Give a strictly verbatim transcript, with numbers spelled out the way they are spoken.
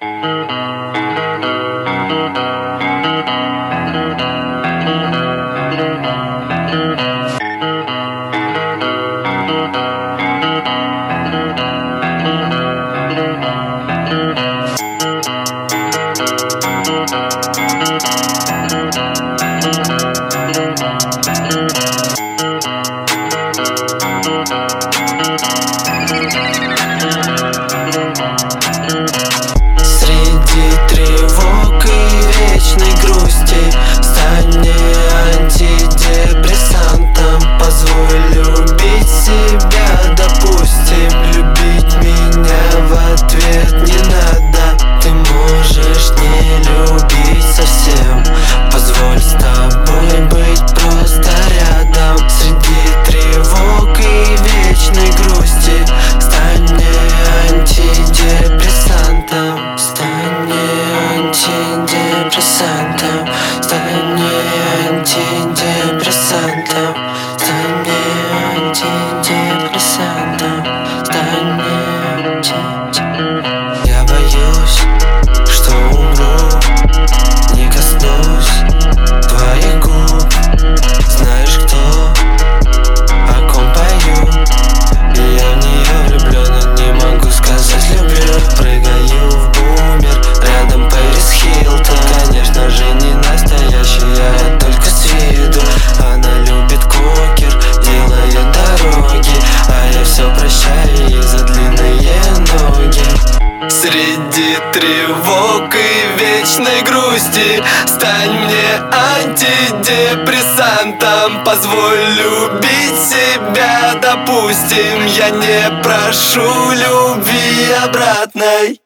Среди тревог и вечной грусти стань мне антидепрессантом. Позволь любить себя, допустим. Любить меня в ответ не надо. Ты можешь не любить совсем. Позволь с тобой быть просто рядом. Среди тревог и вечной грусти стань мне антидепрессантом. Стань мне антидепрессантом. Стань мне антидепрессантом. Стань мне антидепрессантом. Стань мне антидепрессантом. Я боюсь, что умру, не коснусь твоих губ. Знаешь, кто, о ком пою? И я в нее влюблен, но не могу сказать люблю. Прыгаю в бумер, рядом Пэрис Хилтон. Конечно же не настоящая, только с виду. Она любит кокер, делает дороги, а я все прощаю ей за длинные ноги. Среди тревог и вечной грусти стань мне антидепрессантом. Позволь любить себя, допустим. Я не прошу любви обратной.